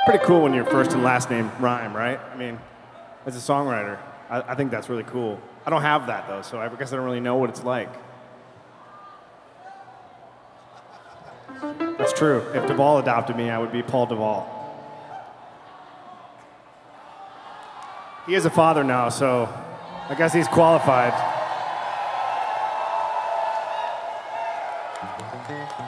Pretty cool when your first and last name rhyme, right? I mean, as a songwriter, I think that's really cool. I don't have that, though, so I guess I don't really know what it's like. That's true. If Duvall adopted me, I would be Paul Duvall. He is a father now, so I guess he's qualified.